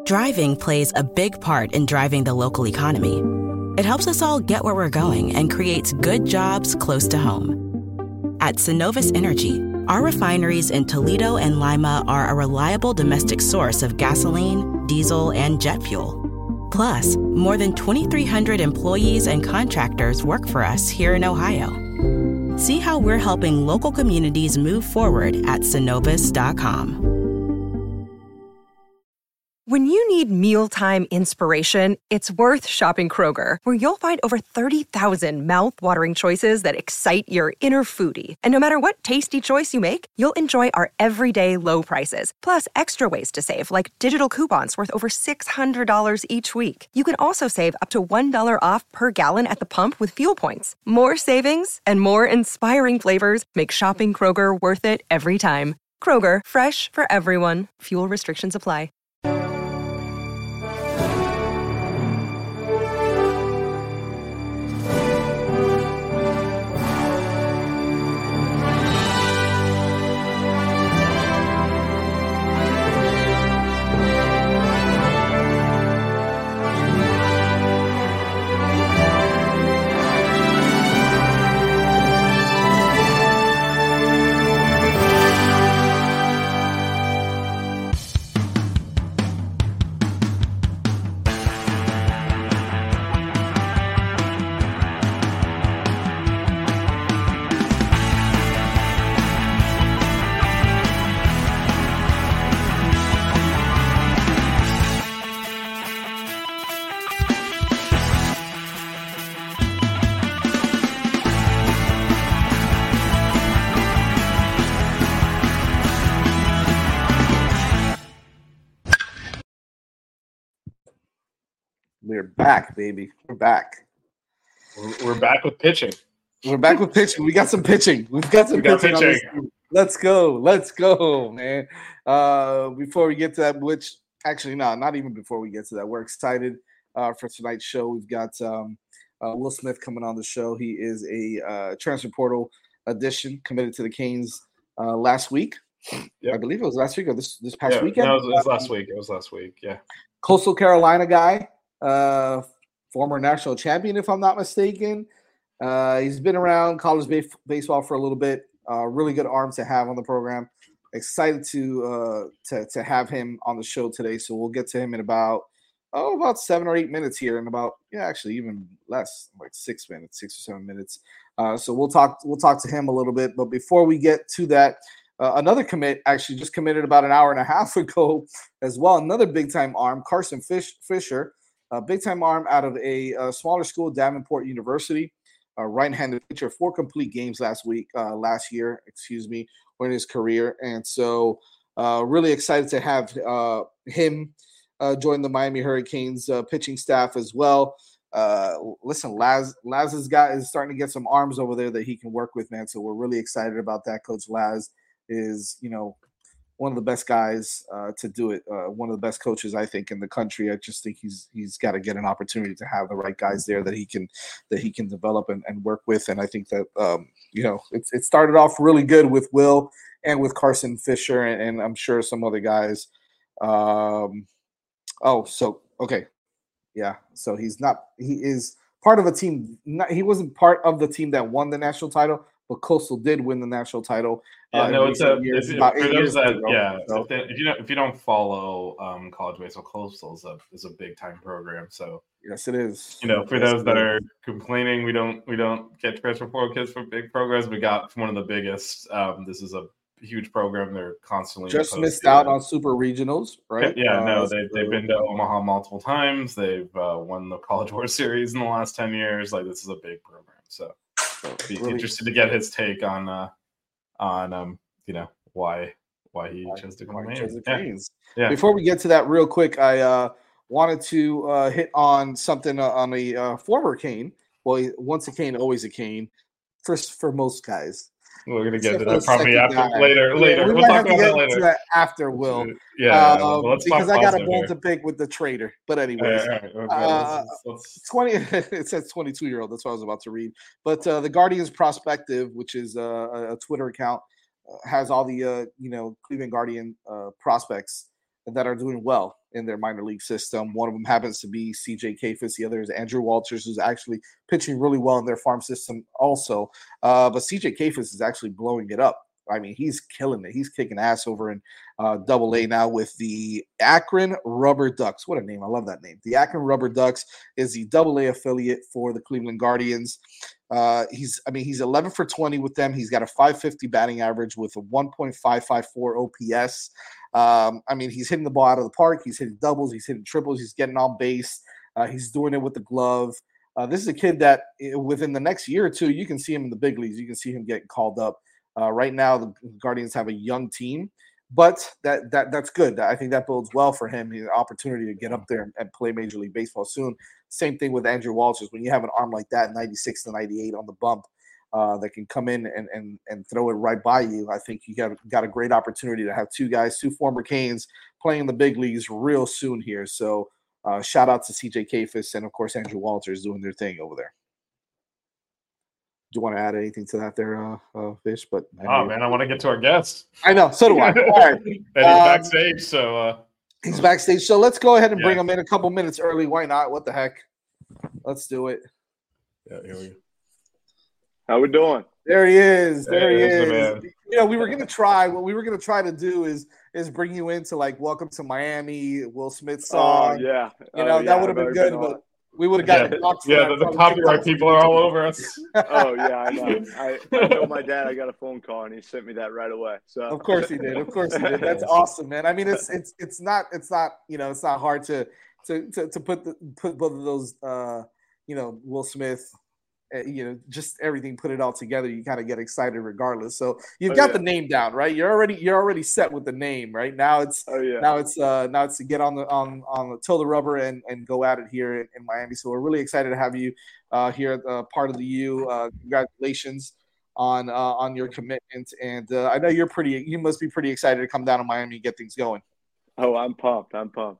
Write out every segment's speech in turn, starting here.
Driving plays a big part in driving the local economy. It helps us all get where we're going and creates good jobs close to home. At Synovus Energy, our refineries in Toledo and Lima are a reliable domestic source of gasoline, diesel, and jet fuel. Plus, more than 2,300 employees and contractors work for us here in Ohio. See how we're helping local communities move forward at Synovus.com. When you need mealtime inspiration, it's worth shopping Kroger, where you'll find over 30,000 mouth-watering choices that excite your inner foodie. And no matter what tasty choice you make, you'll enjoy our everyday low prices, plus extra ways to save, like digital coupons worth over $600 each week. You can also save up to $1 off per gallon at the pump with fuel points. More savings and more inspiring flavors make shopping Kroger worth it every time. Kroger, fresh for everyone. Fuel restrictions apply. We're back, baby. We're back. We're back with pitching. We're back with pitching. We got some pitching. We've got some pitching. Let's go. Let's go, man. Before we get to that, which actually, no, not even before we get to that, we're excited for tonight's show. We've got Will Smith coming on the show. He is a transfer portal addition committed to the Canes last week. Yep. I believe it was last week or this past weekend. No, it was last week. It was last week. Yeah. Coastal Carolina guy. Former national champion, if I'm not mistaken. He's been around college baseball for a little bit. Really good arm to have on the program. Excited to have him on the show today. So we'll get to him in about 7 or 8 minutes here, and actually even less, like 6 or 7 minutes. So we'll talk to him a little bit. But before we get to that, another commit actually just committed about an hour and a half ago as well. Another big time arm, Carson Fisher. A big-time arm out of a smaller school, Davenport University, right-handed pitcher, 4 complete games last year, in his career. And so really excited to have him join the Miami Hurricanes pitching staff as well. Listen, Laz is starting to get some arms over there that he can work with, man. So we're really excited about that. Coach Laz is, one of the best guys to do it. One of the best coaches, I think, in the country. I just think he's got to get an opportunity to have the right guys there that he can develop and work with. And I think that it started off really good with Will and with Carson Fisher and I'm sure some other guys. So he is part of a team. He wasn't part of the team that won the national title, but Coastal did win the national title. If you don't follow college baseball, Coastal is a big time program. So yes, it is. For those that are complaining, we don't get transfer portal kids for big programs. We got one of the biggest. This is a huge program. They're constantly just missed out on super regionals, right? Yeah, they've been to Omaha multiple times. They've won the College World Series in the last 10 years. Like, this is a big program. So be really interested to get his take on why he chose to come in. Yeah. Before we get to that, real quick, I wanted to hit on something on a former Cane. Well, once a Cane, always a Cane. For most guys. We're gonna get to that probably later. We'll talk about that later. To after Will. Yeah. Because I got a bone to pick with the trader. But anyways, it says 22-year-old. That's what I was about to read. But the Guardians Prospective, which is a Twitter account, has all the Cleveland Guardian prospects that are doing well in their minor league system. One of them happens to be CJ Kayfus. The other is Andrew Walters, who's actually pitching really well in their farm system also. But CJ Kayfus is actually blowing it up. I mean, he's killing it. He's kicking ass over in Double-A now with the Akron Rubber Ducks. What a name. I love that name. The Akron Rubber Ducks is the Double-A affiliate for the Cleveland Guardians. He's 11 for 20 with them. He's got a .550 batting average with a 1.554 OPS. He's hitting the ball out of the park. He's hitting doubles. He's hitting triples. He's getting on base. He's doing it with the glove. This is a kid that within the next year or two, you can see him in the big leagues. You can see him getting called up. Right now, the Guardians have a young team, but that's good. I think that bodes well for him. The opportunity to get up there and play Major League Baseball soon. Same thing with Andrew Walters. When you have an arm like that, 96 to 98 on the bump, that can come in and throw it right by you, I think you got a great opportunity to have two former Canes playing in the big leagues real soon here. So shout out to CJ Kayfus and, of course, Andrew Walters doing their thing over there. Do you want to add anything to that there, Fish? But I want to get to our guest. I know, so do I. All right. And he's backstage, so he's backstage. So let's go ahead and bring him in a couple minutes early. Why not? What the heck? Let's do it. Yeah, here we go. How we doing? There he is. There he is. Man. We were gonna try. What we were gonna try to do is bring you into like "Welcome to Miami," Will Smith song. Oh yeah. That would have been good, but we would have gotten the copyright people are all over us. Oh yeah, I know. I told my dad I got a phone call and he sent me that right away. So of course he did. That's awesome, man. I mean, it's not hard to put both of those Will Smith, just everything, put it all together. You kind of get excited regardless. So you've got the name down, right? You're already set with the name, right? Now it's to get on the toe the rubber and go at it here in Miami. So we're really excited to have you here, part of the U. Congratulations on your commitment, and I know you must be pretty excited to come down to Miami and get things going. Oh, I'm pumped.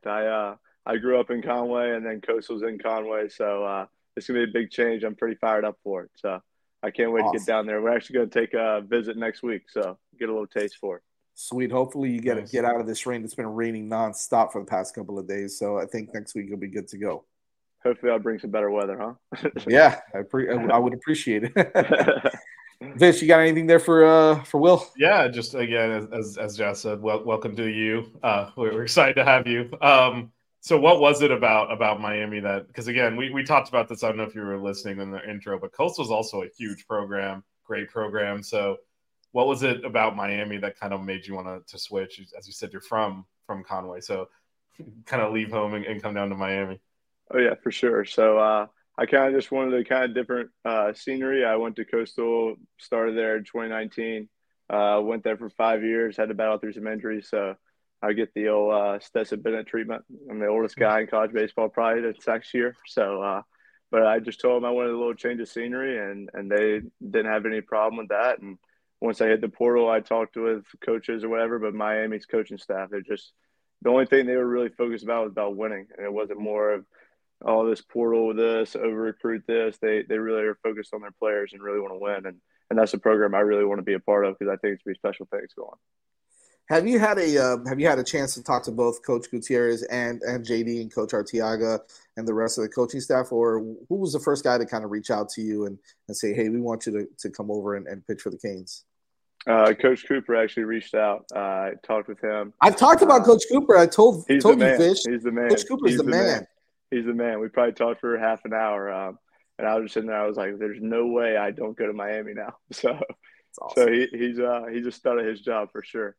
I grew up in Conway, and then Coastal's in Conway, so it's going to be a big change. I'm pretty fired up for it. So I can't wait to get down there. We're actually going to take a visit next week, so get a little taste for it. Sweet. Hopefully you get out of this rain. It's been raining nonstop for the past couple of days, so I think next week you'll be good to go. Hopefully I'll bring some better weather, huh? Yeah, I would appreciate it. Vish, you got anything there for Will? Yeah, just again, as Jess said, welcome to you. We're excited to have you. So what was it about Miami that, because again, we talked about this, I don't know if you were listening in the intro, but Coastal is also a huge program, great program. So what was it about Miami that kind of made you want to switch? As you said, you're from Conway, so kind of leave home and come down to Miami. Oh yeah, for sure. So I kind of just wanted a kind of different scenery. I went to Coastal, started there in 2019, went there for 5 years, had to battle through some injuries. So I get the old Stetson Bennett treatment. I'm the oldest guy in college baseball probably that's next year. So, but I just told them I wanted a little change of scenery, and they didn't have any problem with that. And once I hit the portal, I talked with coaches or whatever, but Miami's coaching staff, they're just – the only thing they were really focused about was about winning. And it wasn't more of, oh, this portal, this, over-recruit this. They really are focused on their players and really want to win. And that's a program I really want to be a part of because I think it's going to be special things going on. Have you had a chance to talk to both Coach Gutierrez and JD and Coach Arteaga and the rest of the coaching staff, or who was the first guy to kind of reach out to you and say, hey, we want you to come over and pitch for the Canes? Coach Cooper actually reached out. I talked with him. I've talked about Coach Cooper. I told you, Fish. He's the man. Coach Cooper's the man. He's the man. We probably talked for half an hour. And I was just sitting there. I was like, there's no way I don't go to Miami now. So, awesome. So he's a stud at his job for sure.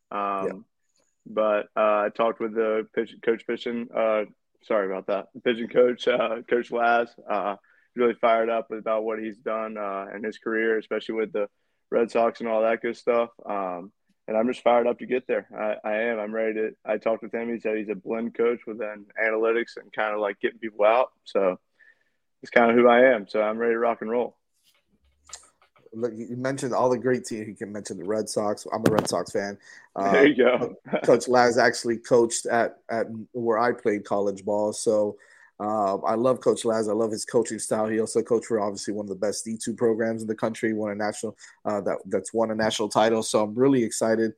But I talked with the pitching coach, pitching coach, Coach Laz. Really fired up about what he's done in his career, especially with the Red Sox and all that good stuff. And I'm just fired up to get there. I am. I'm ready to. I talked with him. He said he's a blend coach within analytics and kind of like getting people out. So it's kind of who I am. So I'm ready to rock and roll. Look, you mentioned all the great teams. You can mention the Red Sox. I'm a Red Sox fan. There you go. Coach Laz actually coached at where I played college ball. So I love Coach Laz. I love his coaching style. He also coached for obviously one of the best D2 programs in the country. Won a national that's won a national title. So I'm really excited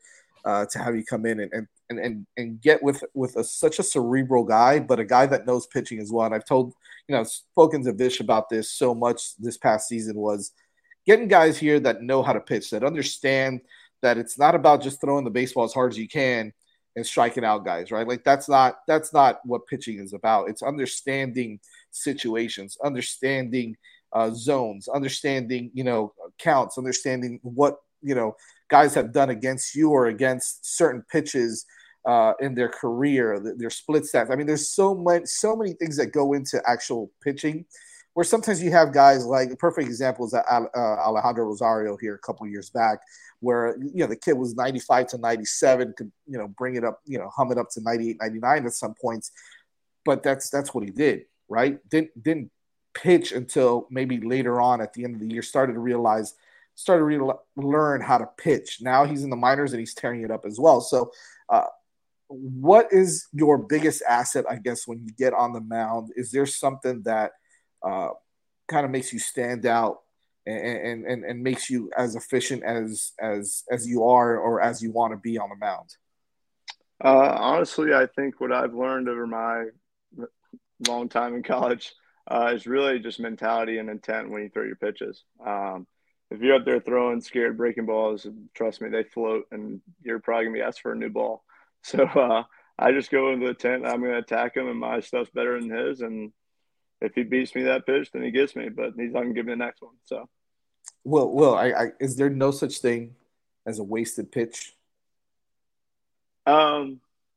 to have you come in and get with such a cerebral guy, but a guy that knows pitching as well. And I've told, spoken to Vish about this so much this past season, was getting guys here that know how to pitch, that understand that it's not about just throwing the baseball as hard as you can and striking out guys, right? Like that's not what pitching is about. It's understanding situations, understanding zones, understanding, counts, understanding what, guys have done against you or against certain pitches in their career, their split stats. I mean, there's so many things that go into actual pitching, where sometimes you have guys like, a perfect example is Alejandro Rosario here a couple of years back, where, the kid was 95 to 97, could, bring it up, hum it up to 98, 99 at some points. But that's what he did, right? Didn't pitch until maybe later on at the end of the year, started to learn how to pitch. Now he's in the minors and he's tearing it up as well. So what is your biggest asset, I guess, when you get on the mound? Is there something that kind of makes you stand out and makes you as efficient as you are or as you want to be on the mound? Honestly, I think what I've learned over my long time in college is really just mentality and intent when you throw your pitches. If you're out there throwing scared breaking balls, trust me, they float, and you're probably going to be asked for a new ball. So I just go into the tent, I'm going to attack him, and my stuff's better than his. And if he beats me that pitch, then he gets me, but he's not going to give me the next one. So, Will, is there no such thing as a wasted pitch? Well,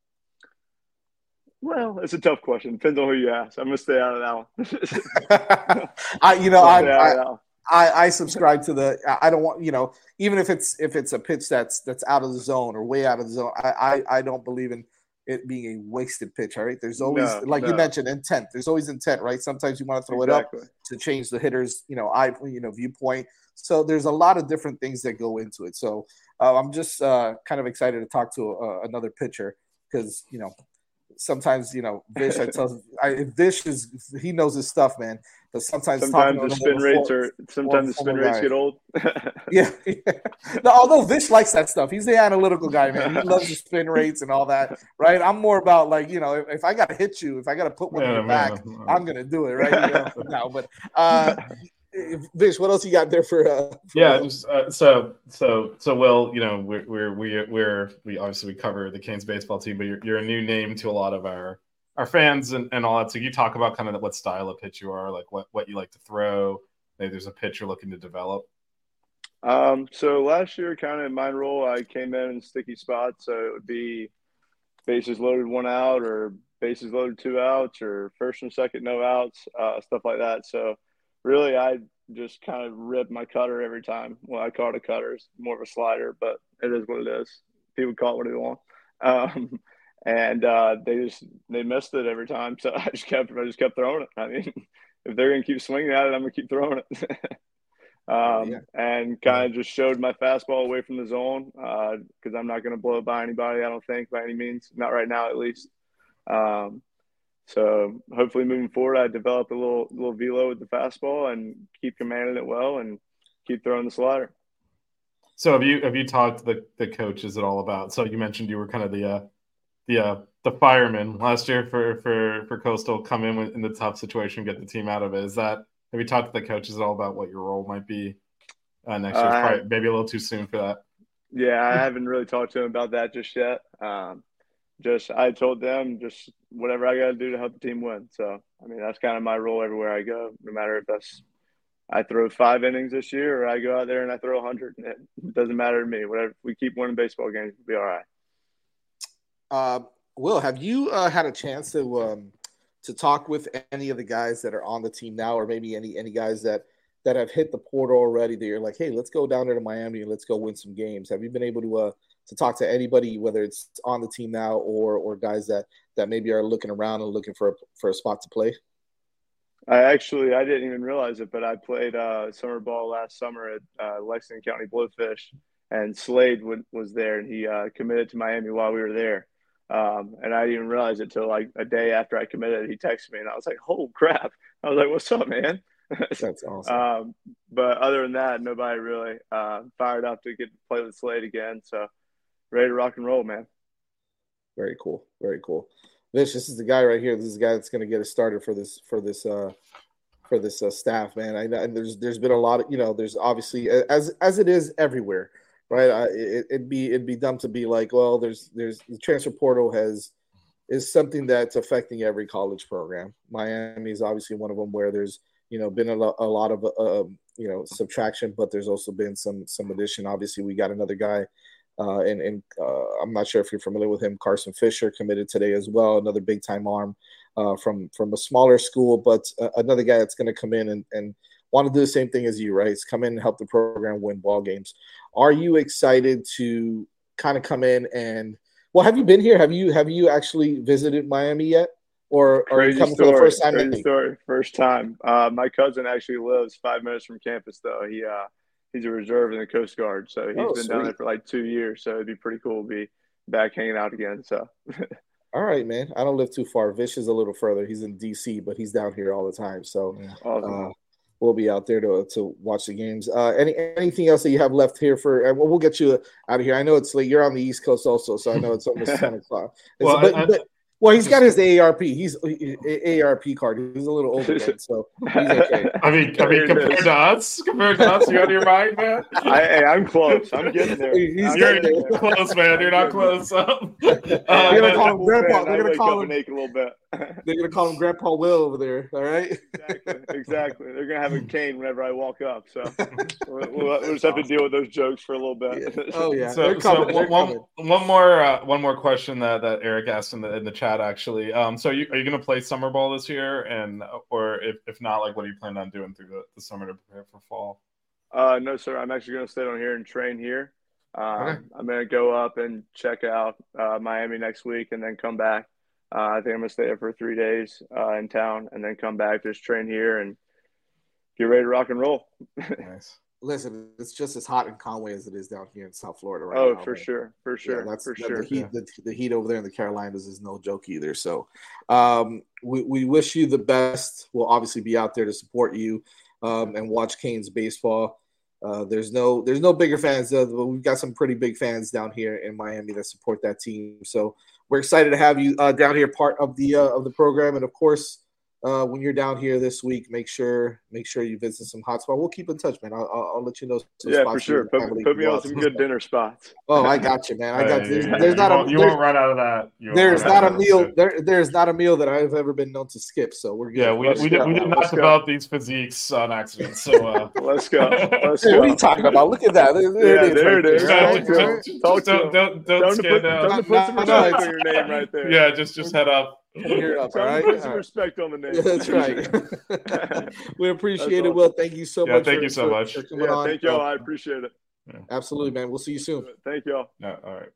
it's a tough question. Depends on who you ask. I'm going to stay out of that one. I subscribe to I don't want, even if it's a pitch that's out of the zone or way out of the zone, I don't believe in it being a wasted pitch. All right. There's always, you mentioned, intent. There's always intent, right? Sometimes you want to throw it up to change the hitter's, viewpoint. So there's a lot of different things that go into it. So I'm just kind of excited to talk to another pitcher because, sometimes, Vish, Vish he knows his stuff, man. But sometimes the spin rates get old. Yeah. No, although Vish likes that stuff. He's the analytical guy, man. He loves the spin rates and all that, right? I'm more about if I got to hit you, if I got to put one in your back, I'm going to do it, right? But Vish, what else you got there for so Will, we obviously cover the Canes baseball team, but you're a new name to a lot of our fans and all that. So you talk about kind of what style of pitch you are, like what you like to throw. Maybe there's a pitch you're looking to develop. So last year, kind of in my role, I came in sticky spots. So it would be bases loaded 1 out, or bases loaded 2 outs, or first and second no outs, stuff like that. So really, I just kind of ripped my cutter every time. Well, I call it a cutter. It's more of a slider, but it is what it is. People call it what they want. And they missed it every time. So I just kept throwing it. I mean, if they're going to keep swinging at it, I'm going to keep throwing it. And kind of just showed my fastball away from the zone because I'm not going to blow it by anybody, I don't think, by any means. Not right now, at least. So hopefully moving forward, I develop a little velo with the fastball and keep commanding it well and keep throwing the slider. So have you talked to the coaches at all about? So you mentioned you were kind of the fireman last year for Coastal, come in the tough situation, get the team out of it. Have you talked to the coaches at all about what your role might be next year? Probably, maybe a little too soon for that. Yeah, I haven't really talked to them about that just yet. I told them just whatever I got to do to help the team win. So, I mean, that's kind of my role everywhere I go, no matter if I throw 5 innings this year or I go out there and I throw 100. It doesn't matter to me. Whatever, if we keep winning baseball games, we'll be all right. Will, have you had a chance to talk with any of the guys that are on the team now, or maybe any guys that have hit the portal already that you're like, hey, let's go down there to Miami and let's go win some games? Have you been able to talk to anybody, whether it's on the team now or guys that maybe are looking around and looking for a spot to play? I didn't even realize it, but I played summer ball last summer at Lexington County Blowfish, and Slade was there, and he committed to Miami while we were there. And I didn't even realize it till like a day after I committed. He texted me, and I was like, "Oh crap!" I was like, "What's up, man?" That's awesome. But other than that, nobody really fired up to get to play with Slade again. So ready to rock and roll, man. Very cool. Very cool. Vish, this is the guy right here. This is the guy that's going to get us started for this staff, man. I know, and there's been a lot of, there's obviously as it is everywhere, right? It'd be dumb to be like, well, there's the transfer portal is something that's affecting every college program. Miami is obviously one of them where there's been a lot of subtraction, but there's also been some addition. Obviously, we got another guy. And I'm not sure if you're familiar with him. Carson Fisher committed today as well, another big time arm from a smaller school, but another guy that's going to come in and want to do the same thing as you, right? It's come in and help the program win ball games. Are you excited to kind of come in and, well, have you been here? Have you actually visited Miami yet? Or are you coming for the first time? Crazy story. First time. My cousin actually lives 5 minutes from campus, though. He's a reserve in the Coast Guard, so he's been down there for like 2 years. So it'd be pretty cool to be back hanging out again. So, all right, man. I don't live too far. Vish is a little further. He's in DC, but he's down here all the time. So awesome. We'll be out there to watch the games. Anything else that you have left here for? We'll get you out of here. I know it's late. You're on the East Coast also, so I know it's almost 10 o'clock. Well, he's got his AARP. He's AARP card. He's a little older, then, so he's okay. I mean, compared to us, you out of your mind, man. I'm close. I'm getting there. You're close, man. You're not close. They're gonna call him Grandpa. They're gonna call him a little bit. They're gonna call him Grandpa Will over there. All right. Exactly. They're gonna have a cane whenever I walk up. So we'll just have to deal with those jokes for a little bit. Yeah. Oh yeah. So one more question that Eric asked in the chat actually. So are you going to play summer ball this year, or if not, like what are you planning on doing through the summer to prepare for fall? No, sir. I'm actually going to stay on here and train here. Okay. I'm going to go up and check out Miami next week and then come back. I think I'm going to stay there for 3 days in town and then come back, just train here and get ready to rock and roll. Nice. Listen, it's just as hot in Conway as it is down here in South Florida right now. Oh, for sure. Yeah, the heat over there in the Carolinas is no joke either. So we wish you the best. We'll obviously be out there to support you and watch Canes baseball. There's no bigger fans. We've got some pretty big fans down here in Miami that support that team. So we're excited to have you down here, part of the program. And of course, when you're down here this week, make sure you visit some hot spots. We'll keep in touch, man. I'll let you know. Yeah, for sure. Put me on some good dinner spots. Oh, I got you, man. I got you. You won't run out of that. There's not a meal. There's not a meal that I've ever been known to skip. So we're good. Yeah, we did not develop these physiques on accident. So let's go. What are you talking about? Look at that. There it is. Don't skid down. Don't put some respect on your name right there. Yeah, just head up. Up, all right? Put some respect on the name. Yeah, that's right. We appreciate it, Will. Thank you so much. Thank you so much. Thank y'all. I appreciate it. Yeah. Absolutely, man. We'll see you soon. Thank y'all. Yeah, all right.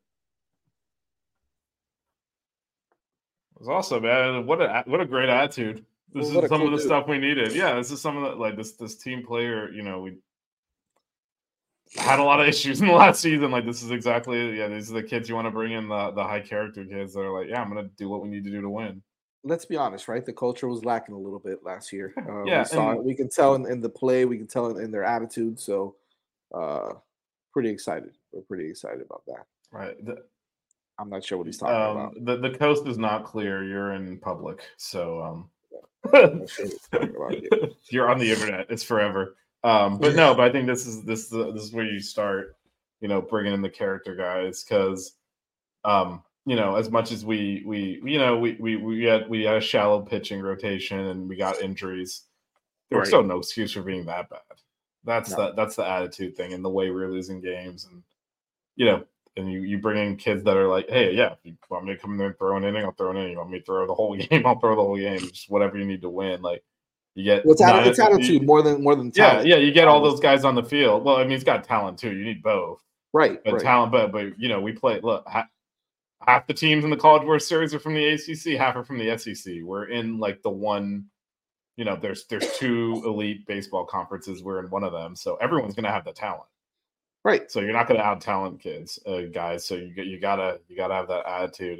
It was awesome, man. What a great attitude. This is some of the stuff we needed. Yeah, this is some of the, like, this team player. We had a lot of issues in the last season. Like, this is exactly, these are the kids you want to bring in, the high character kids that are like, I'm going to do what we need to do to win. Let's be honest, right? The culture was lacking a little bit last year. We can tell in the play, we can tell in their attitude. So, pretty excited. We're pretty excited about that. Right. I'm not sure what he's talking about. The coast is not clear. You're in public, so I'm not sure what he's talking about. You're on the internet. It's forever. But I think this is where you start, bringing in the character guys, because, as much as we had a shallow pitching rotation and we got injuries, there was still no excuse for being that bad. That's the attitude thing and the way we're losing games, and and you bring in kids that are like, hey, if you want me to come in there and throw an inning, I'll throw an inning. You want me to throw the whole game, I'll throw the whole game. Just whatever you need to win, like. You get it's attitude more than talent. Yeah, you get all those guys on the field. Well, I mean, he's got talent too. You need both, right? But talent, but we play. Look, half the teams in the College World Series are from the ACC, half are from the SEC. We're in like the one. There's two elite baseball conferences. We're in one of them, so everyone's going to have the talent, right? So you're not going to out talent kids, guys. So you gotta have that attitude,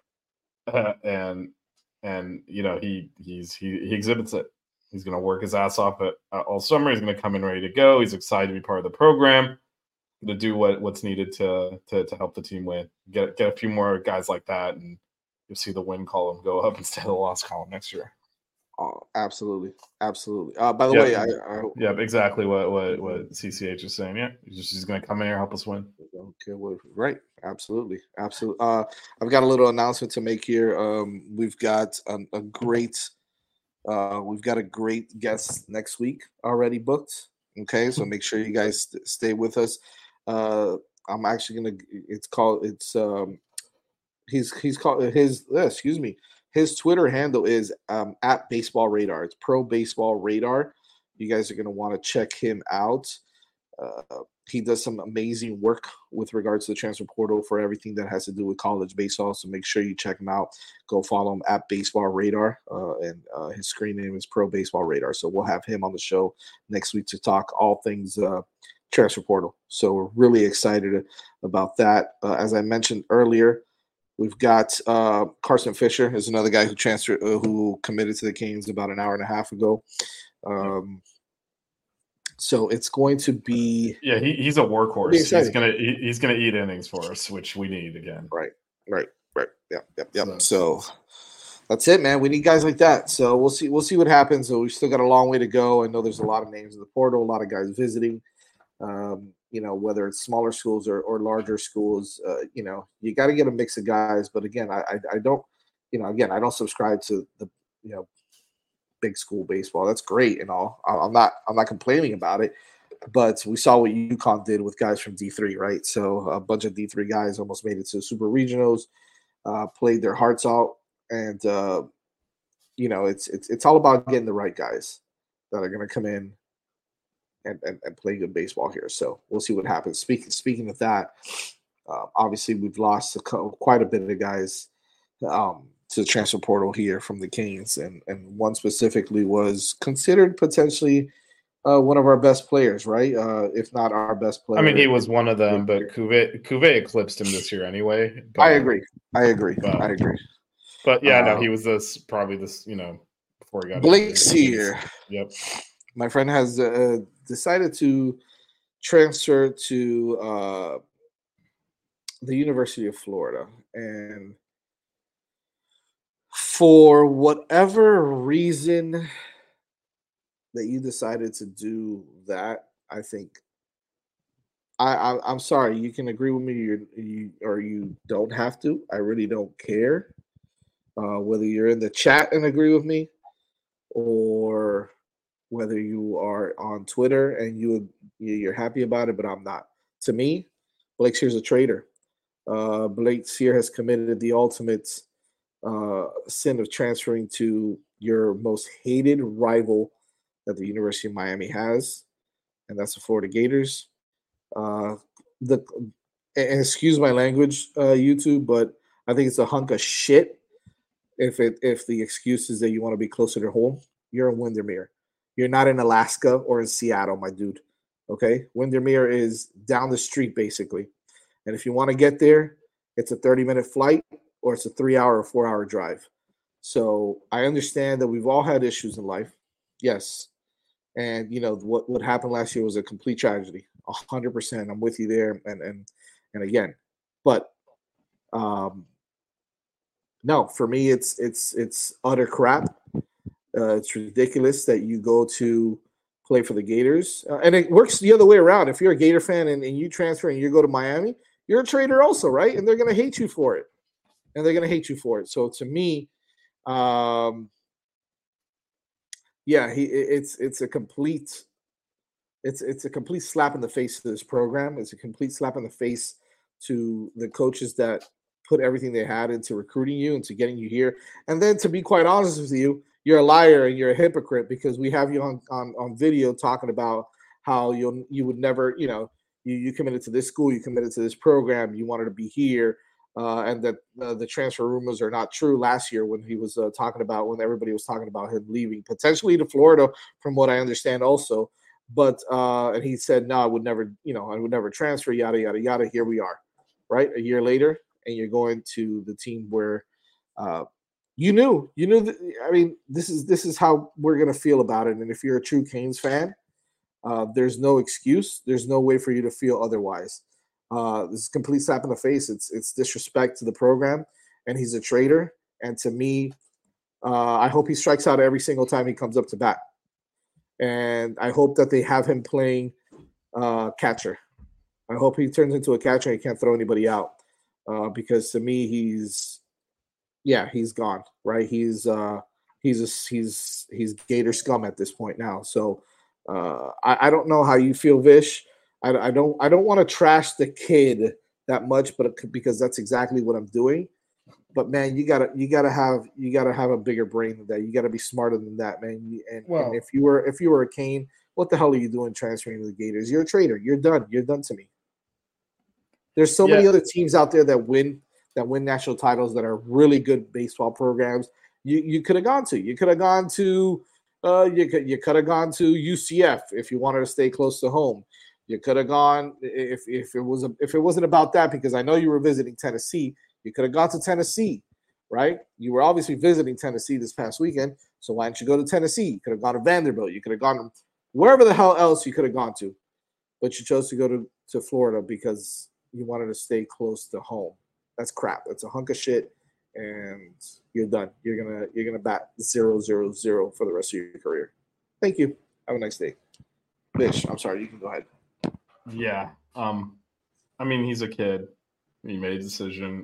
and he exhibits it. He's going to work his ass off all summer. He's going to come in ready to go. He's excited to be part of the program. to do what's needed to help the team win. Get a few more guys like that, and you'll see the win column go up instead of the loss column next year. Oh, absolutely. By the way, yeah, exactly what CCH is saying. Yeah, he's going to come in here and help us win. Okay, well, right, absolutely. I've got a little announcement to make here. We've got a great guest next week already booked. Okay, so make sure you guys stay with us. I'm actually gonna. His Twitter handle is at Baseball Radar. It's Pro Baseball Radar. You guys are going to want to check him out. He does some amazing work with regards to the transfer portal for everything that has to do with college baseball. So make sure you check him out. Go follow him at Baseball Radar. And his screen name is Pro Baseball Radar. So we'll have him on the show next week to talk all things transfer portal. So we're really excited about that. As I mentioned earlier, we've got Carson Fisher is another guy who committed to the Canes about an hour and a half ago. So it's going to be he's a workhorse. He's gonna eat innings for us, which we need again. Right. Yep. So that's it, man. We need guys like that. So we'll see what happens. So we've still got a long way to go. I know there's a lot of names in the portal, a lot of guys visiting. Whether it's smaller schools or larger schools, you got to get a mix of guys. But again, I don't subscribe to the, big school baseball. That's great and all. I'm not complaining about it, but we saw what UConn did with guys from D3, right? So a bunch of D3 guys almost made it to super regionals, played their hearts out. And, it's all about getting the right guys that are going to come in and play good baseball here. So we'll see what happens. Speaking of that, obviously we've lost quite a bit of guys to the transfer portal here from the Canes, and one specifically was considered potentially one of our best players, right? If not our best player. I mean, he was one of them, but Cuvée eclipsed him this year anyway. But, I agree. But yeah, no, he was probably before he got Blake Sear. Yep. My friend has decided to transfer to the University of Florida. And for whatever reason that you decided to do that, I think I'm sorry. You can agree with me or you don't have to. I really don't care whether you're in the chat and agree with me or whether you are on Twitter and you're happy about it, but I'm not. To me, Blake Sear's a traitor. Blake Sear has committed the ultimate sin of transferring to your most hated rival that the University of Miami has, and that's the Florida Gators. And excuse my language, YouTube, but I think it's a hunk of shit if the excuse is that you want to be closer to home. You're in Windermere. You're not in Alaska or in Seattle, my dude. Okay? Windermere is down the street, basically. And if you want to get there, it's a 30-minute flight or it's a 3-hour or 4-hour drive. So I understand that we've all had issues in life. Yes. And, what happened last year was a complete tragedy. 100%. I'm with you there. And again, but no, for me, it's utter crap. It's ridiculous that you go to play for the Gators. And it works the other way around. If you're a Gator fan and you transfer and you go to Miami, you're a traitor also, right? And they're going to hate you for it. So to me, it's a complete slap in the face to this program. It's a complete slap in the face to the coaches that put everything they had into recruiting you, into getting you here. And then, to be quite honest with you, you're a liar and you're a hypocrite because we have you on video talking about how you would never, you committed to this school, you committed to this program, you wanted to be here, and that the transfer rumors are not true last year when he was when everybody was talking about him leaving potentially to Florida, from what I understand also. But and he said, no, I would never transfer, yada, yada, yada. Here we are, right? A year later, and you're going to the team where you knew. I mean, this is how we're gonna feel about it. And if you're a true Canes fan, There's no excuse. There's no way for you to feel otherwise. This is a complete slap in the face. It's disrespect to the program, and he's a traitor. And to me, I hope he strikes out every single time he comes up to bat. And I hope that they have him playing catcher. I hope he turns into a catcher and he can't throw anybody out. Because to me, he's gone, right? He's Gator scum at this point now. So I don't know how you feel, Vish. I don't want to trash the kid that much, but because that's exactly what I'm doing. But man, you gotta have a bigger brain than that. You gotta be smarter than that, man. And if you were a Kane, what the hell are you doing transferring to the Gators? You're a traitor. You're done. You're done to me. There's so many other teams out there that win national titles that are really good baseball programs. You could have gone to. You could have gone to. You could have gone to UCF if you wanted to stay close to home. You could have gone if it wasn't about that, because I know you were visiting Tennessee. You could have gone to Tennessee, right? You were obviously visiting Tennessee this past weekend, so why didn't you go to Tennessee? You could have gone to Vanderbilt. You could have gone wherever the hell else you could have gone to, but you chose to go to Florida because you wanted to stay close to home. That's crap. That's a hunk of shit, and you're done. You're gonna bat 0-0-0 for the rest of your career. Thank you. Have a nice day. Bish, I'm sorry. You can go ahead. Yeah. I mean, he's a kid. He made a decision.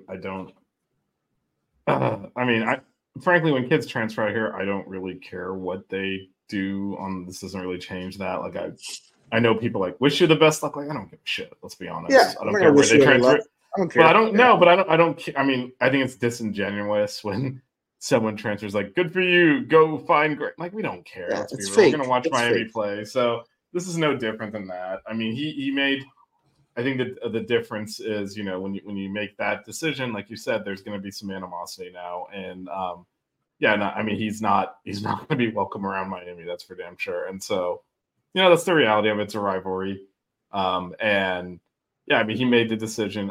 Frankly, when kids transfer out here, I don't really care what they do. This doesn't really change that. Like, I know people like wish you the best luck. Like, I don't give a shit. Let's be honest. Yeah, I don't care where they transfer. I don't care. But I don't know. But I don't. I mean, I think it's disingenuous when someone transfers. Like, good for you. Go find great. Like, we don't care. Yeah, Let's be it's real. fake. We're gonna watch It's Miami fake. play. So this is no different than that. I mean, he made. I think that the difference is, when you make that decision, like you said, there's going to be some animosity now, and he's not going to be welcome around Miami. That's for damn sure. And so, that's the reality of it. It's a rivalry, he made the decision.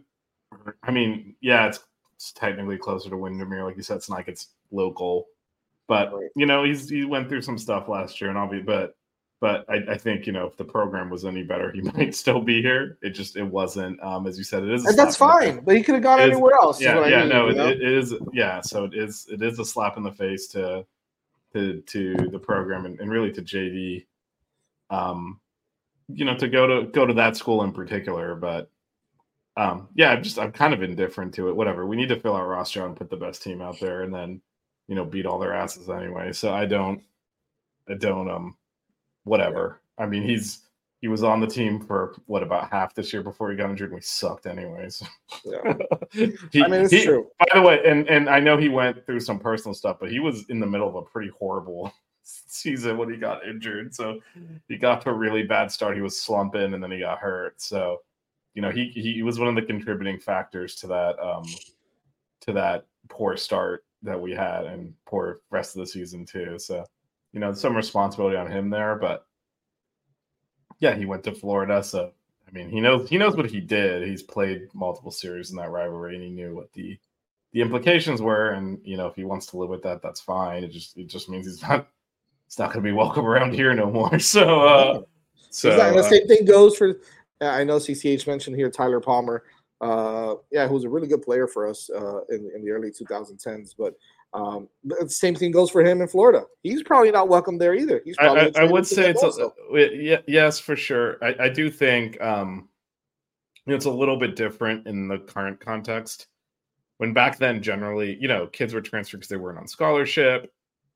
It's technically closer to Windermere, like you said. It's not like it's local, but he went through some stuff last year, and But I think, if the program was any better, he might still be here. It wasn't, as you said, it is. And that's fine, but he could have gone anywhere else. It is. Yeah, so it is a slap in the face to the program and really to JD. To go to that school in particular, but I'm kind of indifferent to it. Whatever, we need to fill our roster out and put the best team out there, and then beat all their asses anyway. So I don't. Whatever. Yeah. I mean, he was on the team for about half this year before he got injured, and we sucked anyways. Yeah. It's true. By the way, and I know he went through some personal stuff, but he was in the middle of a pretty horrible season when he got injured. So he got to a really bad start. He was slumping, and then he got hurt. So, he was one of the contributing factors to that poor start that we had and poor rest of the season too. So. Some responsibility on him there, but yeah, he went to Florida. So, he knows what he did. He's played multiple series in that rivalry, and he knew what the implications were. And, if he wants to live with that, that's fine. It just means he's not going to be welcome around here no more. So, the same thing goes for, I know CCH mentioned here, Tyler Palmer. Who's a really good player for us in the early 2010s, but the same thing goes for him in Florida. He's probably not welcome there either. He's probably I would say yes, for sure. I do think it's a little bit different in the current context. When back then, generally, kids were transferred because they weren't on scholarship.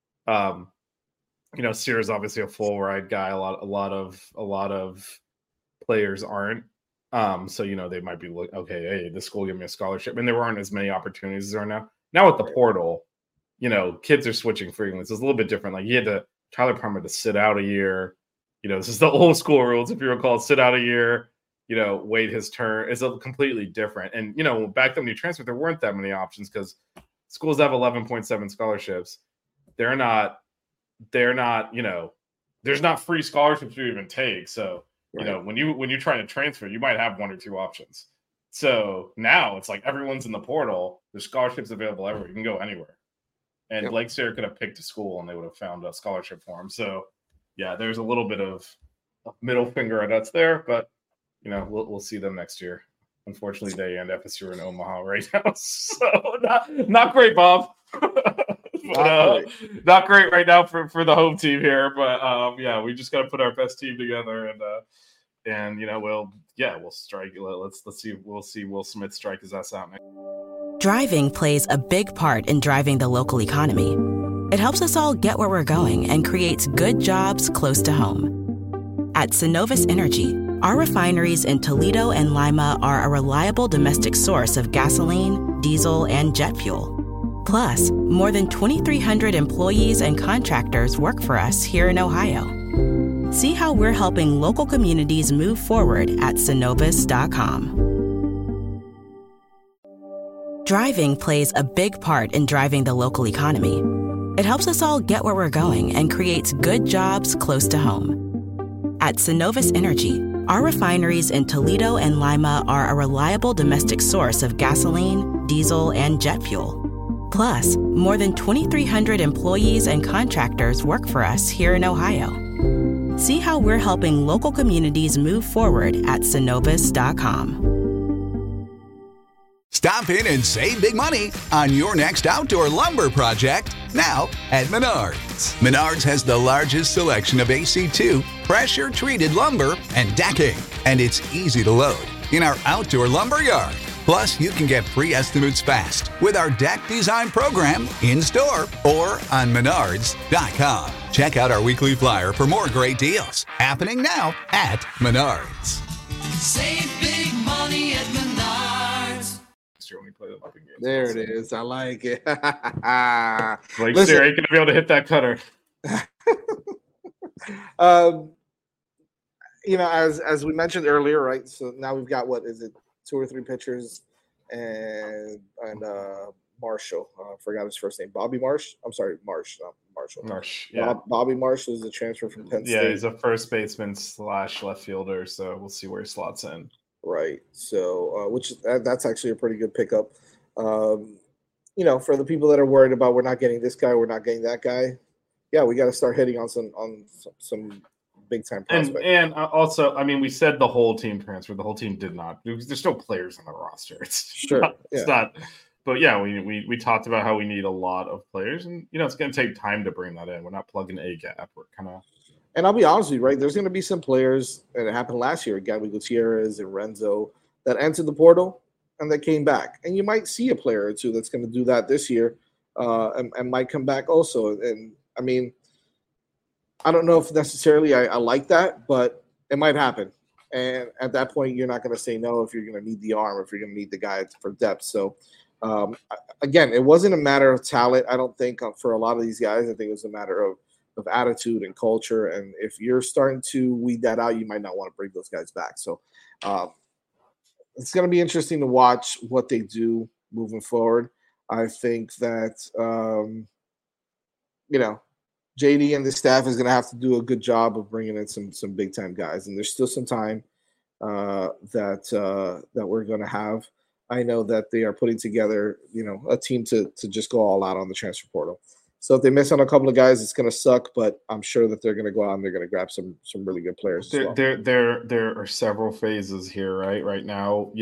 Sears obviously a full ride guy. A lot of players aren't. So they might be like, okay, hey, this school give me a scholarship, and there weren't as many opportunities as there are now. Now with the portal. Kids are switching frequently. So it's a little bit different. Like Tyler Palmer to sit out a year. This is the old school rules, if you recall. Sit out a year, wait his turn. It's a completely different. And, back then when you transferred, there weren't that many options because schools have 11.7 scholarships. They're not, there's not free scholarships you even take. So, right. When you're trying to transfer, you might have one or two options. So now it's like everyone's in the portal. There's scholarships available everywhere. You can go anywhere. And Blake Sayre could have picked a school and they would have found a scholarship for him. So, yeah, there's a little bit of middle finger at us there, but we'll see them next year. Unfortunately, they and FSU are in Omaha right now, so not great, Bob. But, not great right now for the home team here. But we just got to put our best team together, and we'll strike. Let's see. We'll see Will Smith strike his ass out next. Driving plays a big part in driving the local economy. It helps us all get where we're going and creates good jobs close to home. At Synovus Energy, our refineries in Toledo and Lima are a reliable domestic source of gasoline, diesel, and jet fuel. Plus, more than 2,300 employees and contractors work for us here in Ohio. See how we're helping local communities move forward at Synovus.com. Driving plays a big part in driving the local economy. It helps us all get where we're going and creates good jobs close to home. At Synovus Energy, our refineries in Toledo and Lima are a reliable domestic source of gasoline, diesel, and jet fuel. Plus, more than 2,300 employees and contractors work for us here in Ohio. See how we're helping local communities move forward at Synovus.com. Stop in and save big money on your next outdoor lumber project now at Menards. Menards has the largest selection of AC2 pressure-treated lumber and decking, and it's easy to load in our outdoor lumber yard. Plus, you can get free estimates fast with our deck design program in-store or on Menards.com. Check out our weekly flyer for more great deals happening now at Menards. Save big money at Menards. There it is. I like it. Like, Sarah ain't gonna be able to hit that cutter. As we mentioned earlier, right? So now we've got 2 or 3 pitchers, and Marshall. Forgot his first name. Bobby Marsh. I'm sorry, Marsh, not Marshall. Marsh. Yeah. Bobby Marsh is the transfer from Penn State. Yeah, he's a first baseman / left fielder. So we'll see where he slots in. Right. So, that's actually a pretty good pickup. For the people that are worried about we're not getting this guy, we're not getting that guy. Yeah, we got to start hitting on some big time prospects. And also, I mean, we said the whole team transferred. The whole team did not. There's no players on the roster. It's not. But yeah, we talked about how we need a lot of players, and it's going to take time to bring that in. We're not plugging a gap. We're kind of. And I'll be honest with you, right? There's going to be some players, and it happened last year, Gabby Gutierrez and Renzo, that entered the portal and that came back. And you might see a player or two that's going to do that this year and might come back also. And, I mean, I don't know if necessarily I like that, but it might happen. And at that point, you're not going to say no if you're going to need the arm, if you're going to need the guy for depth. So, again, it wasn't a matter of talent, I don't think, for a lot of these guys. I think it was a matter of attitude and culture, and if you're starting to weed that out, you might not want to bring those guys back. So it's going to be interesting to watch what they do moving forward. I think that JD and the staff is going to have to do a good job of bringing in some big time guys, and there's still some time that we're going to have. I know that they are putting together a team to just go all out on the transfer portal. So if they miss on a couple of guys, it's going to suck, but I'm sure that they're going to go out and they're going to grab some really good players as well. There are several phases here, right? Right now,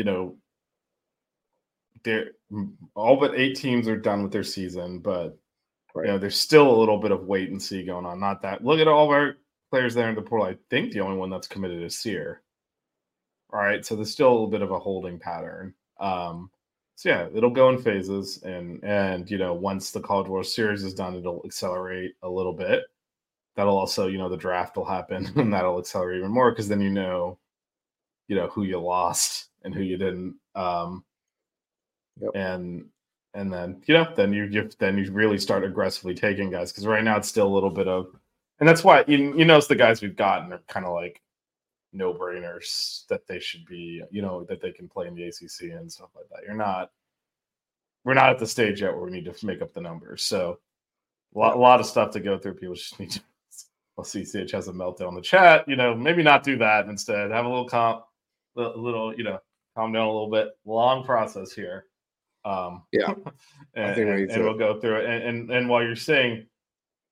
all but 8 teams are done with their season, but there's still a little bit of wait and see going on. Not that. Look at all of our players there in the portal. I think the only one that's committed is Sear. All right, so there's still a little bit of a holding pattern. So yeah, it'll go in phases, and once the College World Series is done, it'll accelerate a little bit. That'll also, the draft will happen, and that'll accelerate even more because then who you lost and who you didn't. And then then you really start aggressively taking guys, because right now it's still a little bit of, and that's why it's the guys we've gotten are kind of like no-brainers that they should be, that they can play in the ACC and stuff like that. We're not at the stage yet where we need to make up the numbers. So a lot of stuff to go through. People just need to, CCH has a meltdown on the chat, maybe not do that. Instead, have a little calm down a little bit. Long process here. And we'll go through it. And while you're saying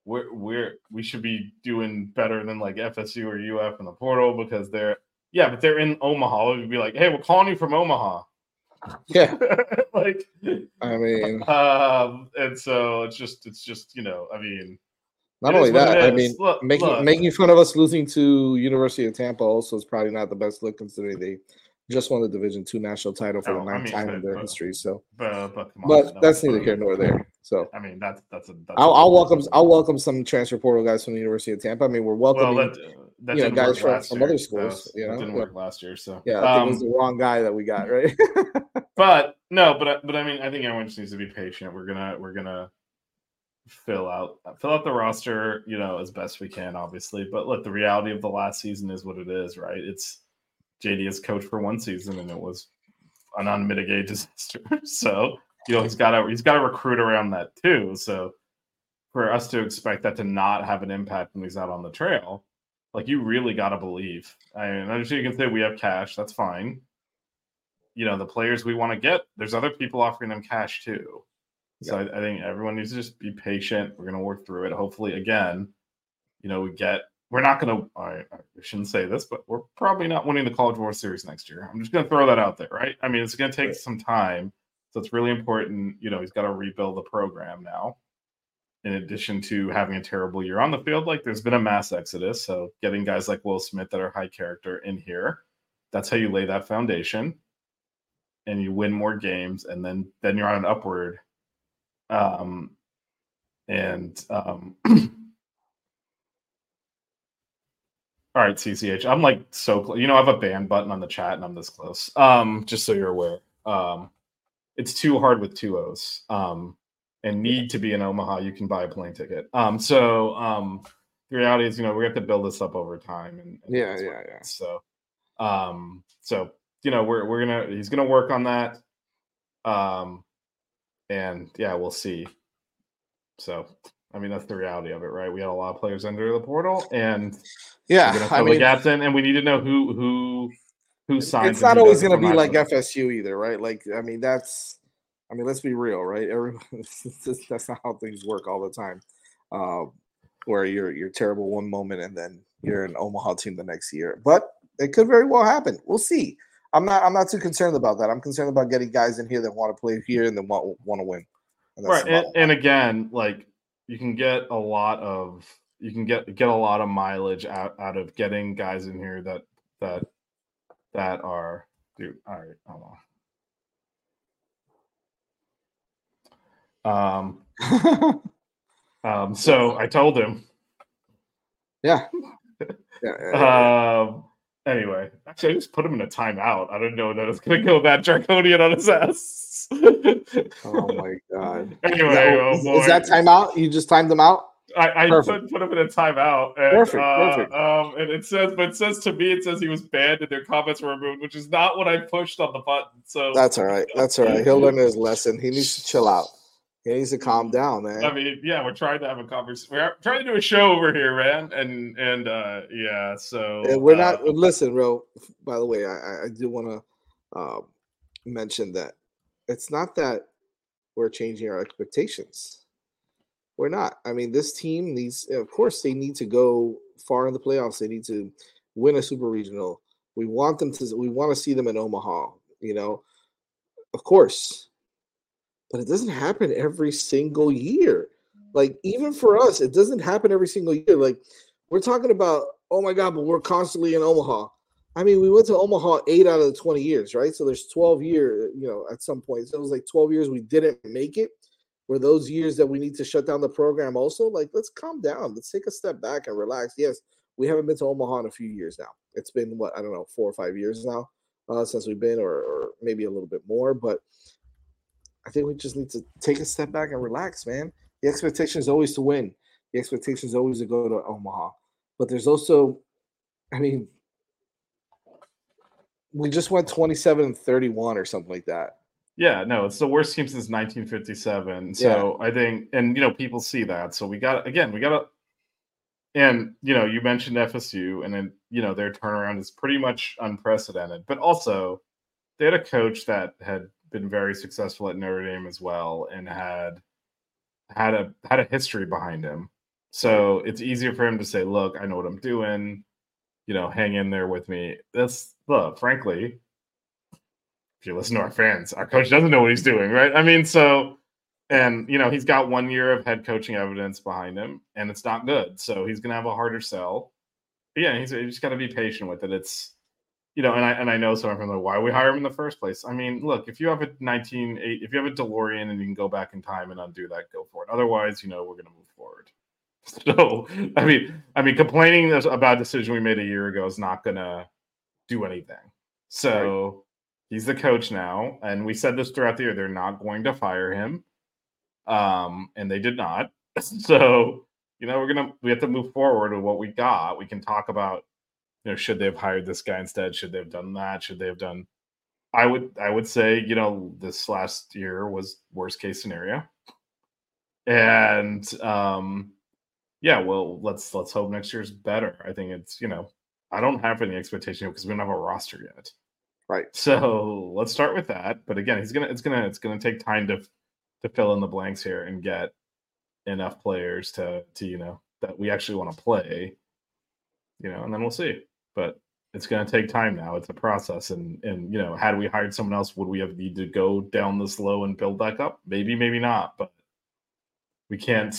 we should be doing better than like FSU or UF in the portal because they're in Omaha. We'd be like, hey, we're calling you from Omaha. Yeah, like I mean, and so it's just I mean, not it only is what that, it I is. mean, Look. making fun of us losing to University of Tampa also is probably not the best look considering they just won the Division II national title for the ninth time in their history. So, but come on, but that's neither here nor there. So, I mean, that's I'll welcome some transfer portal guys from the University of Tampa. I mean, we're welcoming that didn't guys work from year. other schools. That didn't work last year. So yeah, I think it was the wrong guy that we got, right? but I mean, I think everyone just needs to be patient. We're gonna fill out the roster, as best we can, obviously. But look, the reality of the last season is what it is, right? It's JD has coached for one season, and it was an unmitigated disaster. So he's got to recruit around that too. So for us to expect that to not have an impact when he's out on the trail, like you really got to believe. I mean, I'm sure you can say we have cash. That's fine. The players we want to get, there's other people offering them cash too. So I think everyone needs to just be patient. We're going to work through it. Hopefully, again, we're not going to, I shouldn't say this, but we're probably not winning the College World Series next year. I'm just going to throw that out there, right? I mean, it's going to take some time. So it's really important. He's got to rebuild the program now. In addition to having a terrible year on the field, like there's been a mass exodus. So getting guys like Will Smith that are high character in here, that's how you lay that foundation and you win more games. And then you're on an upward. All right, CCH. I'm like so close. I have a ban button on the chat and I'm this close. Just so you're aware. It's too hard with two O's. And need to be in Omaha, you can buy a plane ticket. The reality is, we have to build this up over time. And yeah. So, he's gonna work on that. And yeah, we'll see. So, I mean, that's the reality of it, right? We had a lot of players enter the portal, and we're gonna fill the gaps in, and we need to know who signs. It's not always going to be like FSU either, right? Like, I mean, let's be real, right? That's not how things work all the time. Where you're terrible one moment and then you're an Omaha team the next year, but it could very well happen. We'll see. I'm not too concerned about that. I'm concerned about getting guys in here that want to play here and that want to win. Right, and again, like you can get a lot of mileage out of getting guys in here that are dude. All right, hold on. So I told him. Yeah. Anyway, actually, I just put him in a timeout. I didn't know that it was going to go that draconian on his ass. Oh my god! Anyway, is that timeout? You just timed them out? I put him in a timeout. And, Perfect. And it says to me, he was banned and their comments were removed, which is not what I pushed on the button. So that's all right. He'll learn his lesson. He needs to chill out. He needs to calm down, man. I mean, yeah, we're trying to have a conversation. We're trying to do a show over here, man. And yeah, so we're not. Listen, bro. By the way, I do want to mention that it's not that we're changing our expectations. We're not. I mean, this team needs. Of course, they need to go far in the playoffs. They need to win a super regional. We want them to. We want to see them in Omaha. Of course. But it doesn't happen every single year. Like, even for us, it doesn't happen every single year. Like, we're talking about, oh my God, but we're constantly in Omaha. I mean, we went to Omaha 8 out of the 20 years, right? So there's 12 years, at some point. So it was like 12 years we didn't make it. Were those years that we need to shut down the program also? Like, let's calm down. Let's take a step back and relax. Yes, we haven't been to Omaha in a few years now. It's been, 4 or 5 years now since we've been, or maybe a little bit more. But I think we just need to take a step back and relax, man. The expectation is always to win. The expectation is always to go to Omaha. But there's also, I mean, we just went 27-31 or something like that. Yeah, no, it's the worst team since 1957. So I think, and people see that. So we got to, and you mentioned FSU, and then their turnaround is pretty much unprecedented. But also, they had a coach that had been very successful at Notre Dame as well, and had a history behind him. So it's easier for him to say, look, I know what I'm doing, hang in there with me. Look, frankly, if you listen to our fans, our coach doesn't know what he's doing, right? I mean, and he's got 1 year of head coaching evidence behind him, and it's not good. So he's going to have a harder sell. But yeah, he's just got to be patient with it. It's, and I know someone from why we hire him in the first place. I mean, look, if you have a if you have a DeLorean and you can go back in time and undo that, go for it. Otherwise, we're going to move forward. So, I mean, complaining about a decision we made a year ago is not going to do anything. So he's the coach now, and we said this throughout the year. They're not going to fire him, and they did not. So, we have to move forward with what we got. We can talk about, should they have hired this guy instead? Should they have done that? Should they have done? I would say, this last year was worst case scenario, and yeah, well, let's hope next year's better. I think it's, I don't have any expectation because we don't have a roster yet. Right. So let's start with that. But again, it's gonna take time to fill in the blanks here and get enough players to that we actually want to play. And then we'll see. But it's gonna take time now. It's a process. And had we hired someone else, would we have need to go down this low and build back up? Maybe, maybe not. But we can't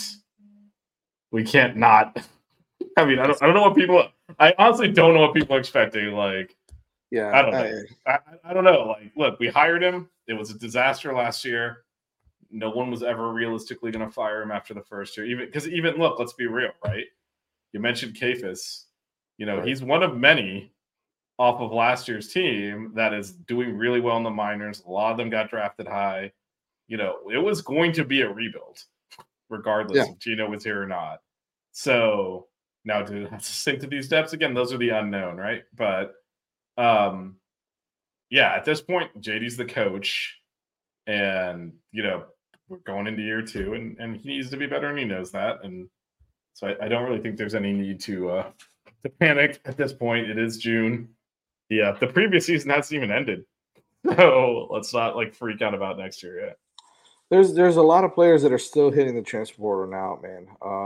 not. I mean, I don't know what people. I honestly don't know what people are expecting. Like, yeah, I don't know. I don't know. Like, look, we hired him. It was a disaster last year. No one was ever realistically going to fire him after the first year. Even look, let's be real, right? You mentioned Cephas. Right. He's one of many off of last year's team that is doing really well in the minors. A lot of them got drafted high. It was going to be a rebuild, regardless if Gino was here or not. So now to have to sink to these depths again, those are the unknown, right? But yeah, at this point, JD's the coach, and we're going into year 2, and he needs to be better, and he knows that. And so I don't really think there's any need to panic at this point. It is June. Yeah, the previous season hasn't even ended, so let's not freak out about next year yet. There's a lot of players that are still hitting the transfer portal now, man.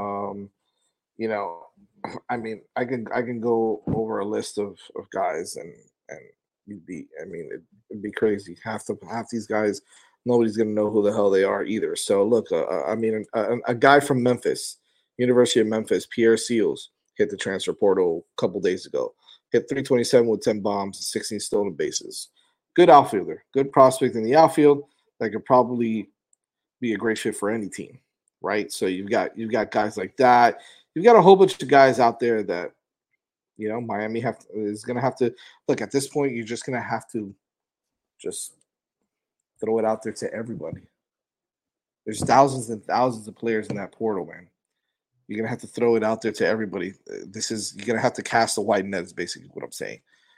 I mean, I can go over a list of guys and it'd be crazy. Half these guys, nobody's gonna know who the hell they are either. So look, a guy from Memphis, University of Memphis, Pierre Seals, hit the transfer portal a couple days ago. Hit 327 with 10 bombs and 16 stolen bases. Good outfielder, good prospect in the outfield that could probably be a great fit for any team, right? So you've got guys like that. You've got a whole bunch of guys out there that, Miami is going to have to look at this point. You're just going to have to just throw it out there to everybody. There's thousands and thousands of players in that portal, man. You're going to have to throw it out there to everybody. You're going to have to cast a wide net is basically what I'm saying.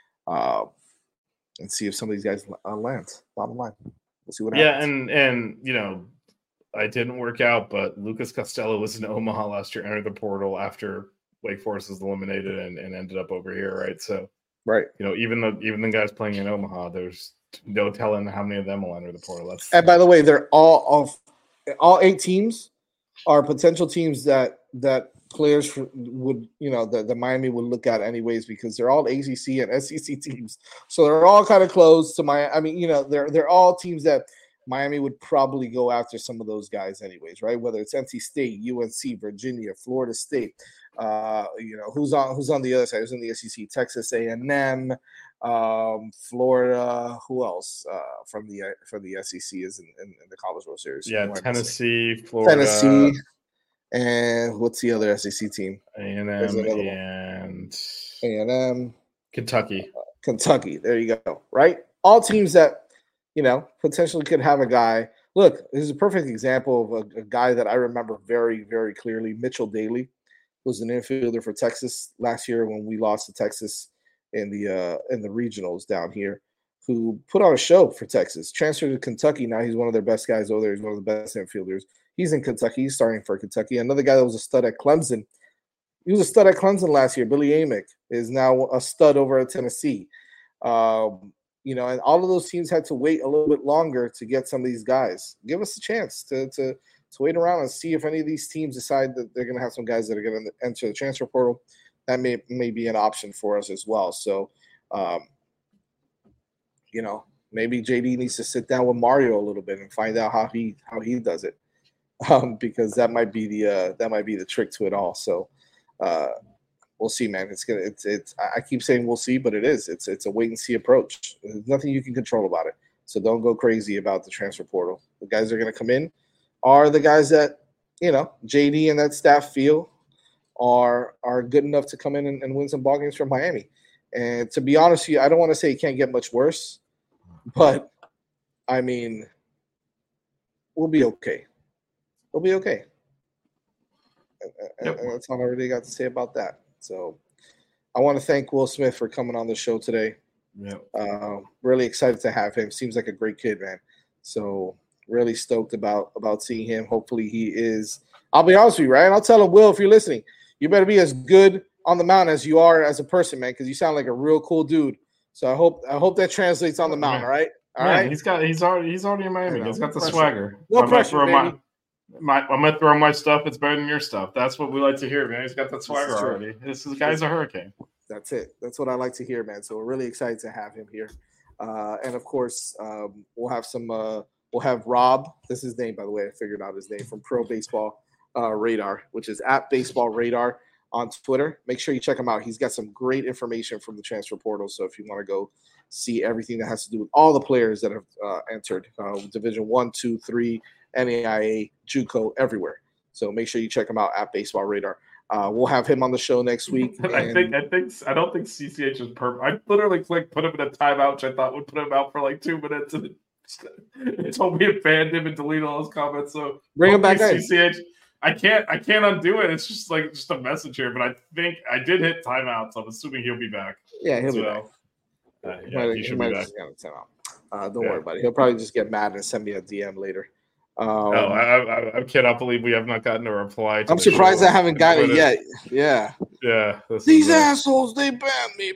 And see if some of these guys land. Bottom line. We'll see what happens. Yeah, and I didn't work out, but Lucas Costello was in Omaha last year, entered the portal after Wake Forest was eliminated and ended up over here, right? So, right. Even the guys playing in Omaha, there's no telling how many of them will enter the portal. And by the way, they're all 8 teams are potential teams that players would, that Miami would look at anyways, because they're all ACC and SEC teams. So they're all kind of close to they're all teams that Miami would probably go after some of those guys anyways, right? Whether it's NC State, UNC, Virginia, Florida State, who's on the other side? Who's in the SEC? Texas A&M, Florida. Who else from the SEC is in the College World Series? Yeah, Tennessee, Florida, Tennessee, and what's the other SEC team? A&M and Kentucky. Kentucky. There you go. Right, all teams that potentially could have a guy. Look, this is a perfect example of a guy that I remember very, very clearly. Mitchell Daly was an infielder for Texas last year when we lost to Texas in the regionals down here, who put on a show for Texas. Transferred to Kentucky. Now he's one of their best guys over there. He's one of the best infielders. He's in Kentucky. He's starting for Kentucky. Another guy that was a stud at Clemson. He was a stud at Clemson last year. Billy Amick is now a stud over at Tennessee. And all of those teams had to wait a little bit longer to get some of these guys. Give us a chance to to wait around and see if any of these teams decide that they're going to have some guys that are going to enter the transfer portal. That may be an option for us as well. So, maybe JD needs to sit down with Mario a little bit and find out how he does it, because that might be the trick to it all. So, we'll see, man. I keep saying we'll see, but it's a wait and see approach. There's nothing you can control about it. So don't go crazy about the transfer portal. The guys that are going to come in are the guys that, JD and that staff feel are good enough to come in and win some ball games for Miami. And to be honest with you, I don't want to say it can't get much worse, but I mean, we'll be okay. We'll be okay. And that's all I really got to say about that. So I want to thank Will Smith for coming on the show today. Yeah. Really excited to have him. Seems like a great kid, man. So really stoked about seeing him. Hopefully he is. I'll be honest with you, right? I'll tell him, Will, if you're listening, you better be as good on the mound as you are as a person, man, because you sound like a real cool dude. So I hope that translates on the mound, all right? All right. He's already in Miami. He's got the swagger. No pressure, baby. I'm gonna throw my stuff. It's better than your stuff. That's what we like to hear, man. He's got that swagger already. This guy's a hurricane. That's it. That's what I like to hear, man. So we're really excited to have him here. And of course, we'll have Rob. This is his name, by the way. I figured out his name from Pro Baseball Radar, which is at Baseball Radar on Twitter. Make sure you check him out. He's got some great information from the transfer portal. So if you want to go see everything that has to do with all the players that have entered Division 1, 2, 3, NAIA, JUCO, everywhere. So make sure you check him out at Baseball Radar. We'll have him on the show next week. I don't think CCH is perfect. I literally clicked put him in a timeout, which I thought would put him out for like 2 minutes, and it told me to ban him and delete all his comments. So bring him back in. CCH. I can't undo it. It's just a message here, but I think I did hit timeout, so I'm assuming he'll be back. Yeah, he'll be back. He should be back. Don't worry about it. He'll probably just get mad and send me a DM later. I cannot believe we have not gotten a reply. I'm surprised I haven't gotten it yet. Yeah. These assholes, they banned me.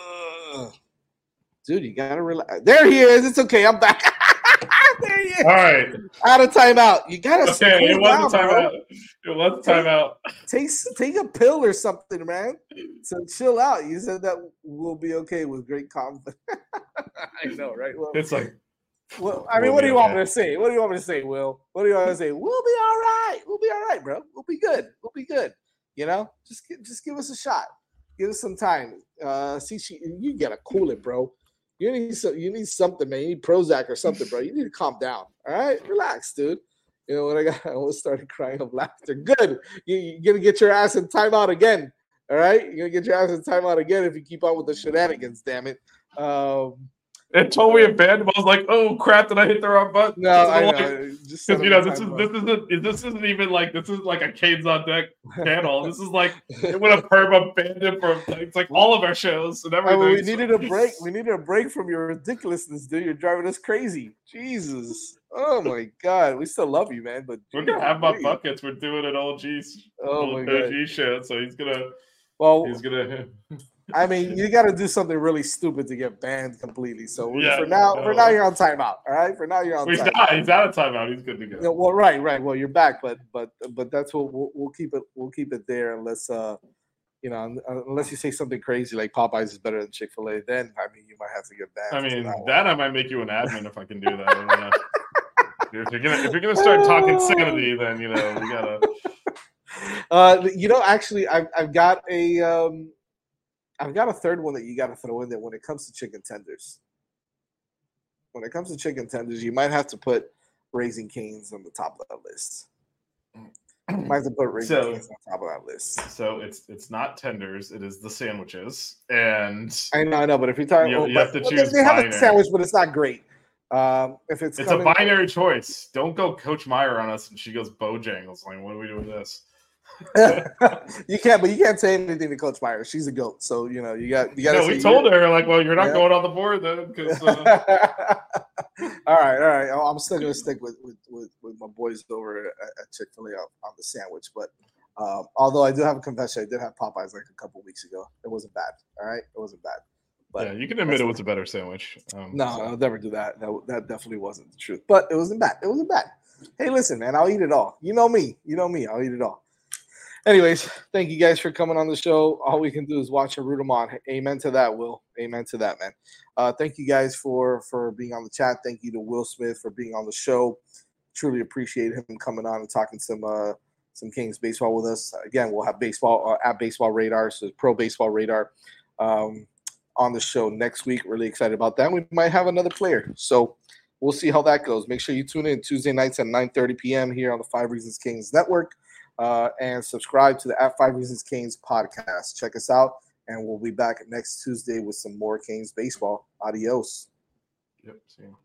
Dude, you gotta relax. There he is. It's okay. I'm back. There he is. All right. Out of timeout. You gotta. Okay, it was a timeout. It was a timeout. Take a pill or something, man. So chill out. You said that we'll be okay with great confidence. I know, right? Well, it's like. Well, I mean, what do you want me to say? What do you want me to say, Will? What do you want me to say? We'll be all right. We'll be all right, bro. We'll be good. We'll be good. Just give us a shot. Give us some time. You gotta cool it, bro. You need something, man. You need Prozac or something, bro. You need to calm down. All right, relax, dude. You know what I almost started crying of laughter. Good. You're gonna get your ass in timeout again. All right, you're gonna get your ass in timeout again if you keep on with the shenanigans. Damn it. It told me a band. I was like, "Oh crap! Did I hit the wrong button?" No, I know. Just this isn't even like this is like a Canes on Deck panel. This is like it would have perma banned it from it's like all of our shows and everything. We needed a break. We needed a break from your ridiculousness, dude. You're driving us crazy. Jesus. Oh my God. We still love you, man. But we're gonna have my buckets. We're doing an OG's OG show, so he's gonna. I mean, you got to do something really stupid to get banned completely. So for now, you're on timeout. All right, for now you're on. He's out of timeout. He's good to go. Well, right. Well, you're back, but that's what we'll keep it. We'll keep it there unless unless you say something crazy like Popeyes is better than Chick-fil-A. Then you might have to get banned. I mean, I might make you an admin if I can do that. If you're gonna start talking sanity, then we gotta. Actually, I've got a third one that you got to throw in there when it comes to chicken tenders. When it comes to chicken tenders, you might have to put Raising Cane's on the top of that list. You might have to put Raising Cane's on top of that list. So it's not tenders; it is the sandwiches. And I know, but if you're talking, you have to choose. They have a sandwich, but it's not great. If it's a binary choice. Don't go Coach Meyer on us, and she goes Bojangles. Like, what do we do with this? You can't say anything to Coach Meyer. She's a goat, so you got. No, we told her you're not going on the board then. Because all right. I'm still gonna stick with my boys over at Chick-fil-A on the sandwich. But although I do have a confession, I did have Popeyes like a couple weeks ago. It wasn't bad. All right, it wasn't bad. But yeah, you can admit it was a better sandwich. No, I'll never do that. That definitely wasn't the truth. But it wasn't bad. It wasn't bad. Hey, listen, man, I'll eat it all. You know me. I'll eat it all. Anyways, thank you guys for coming on the show. All we can do is watch and root them on. Amen to that, Will. Amen to that, man. Thank you guys for being on the chat. Thank you to Will Smith for being on the show. Truly appreciate him coming on and talking some Kings baseball with us. Again, we'll have baseball at Baseball Radar, so Pro Baseball Radar, on the show next week. Really excited about that. We might have another player, so we'll see how that goes. Make sure you tune in Tuesday nights at 9:30 p.m. here on the 5 Reasons Kings Network. And subscribe to the At 5 Reasons Kings podcast. Check us out, and we'll be back next Tuesday with some more Kings baseball. Adios. Yep. See you.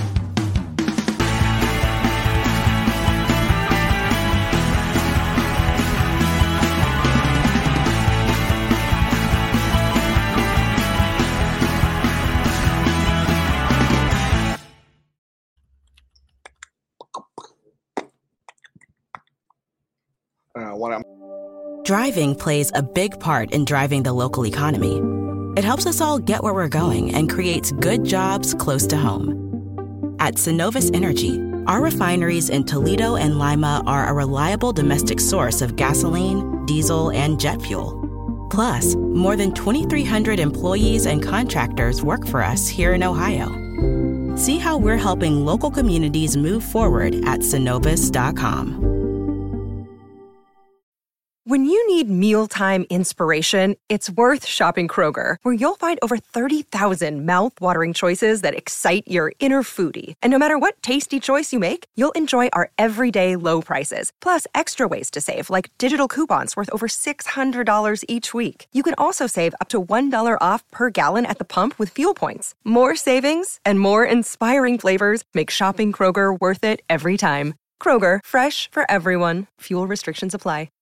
Driving plays a big part in driving the local economy. It helps us all get where we're going and creates good jobs close to home. At Synovus Energy, our refineries in Toledo and Lima are a reliable domestic source of gasoline, diesel, and jet fuel. Plus, more than 2,300 employees and contractors work for us here in Ohio. See how we're helping local communities move forward at Synovus.com. When you need mealtime inspiration, it's worth shopping Kroger, where you'll find over 30,000 mouth-watering choices that excite your inner foodie. And no matter what tasty choice you make, you'll enjoy our everyday low prices, plus extra ways to save, like digital coupons worth over $600 each week. You can also save up to $1 off per gallon at the pump with fuel points. More savings and more inspiring flavors make shopping Kroger worth it every time. Kroger, fresh for everyone. Fuel restrictions apply.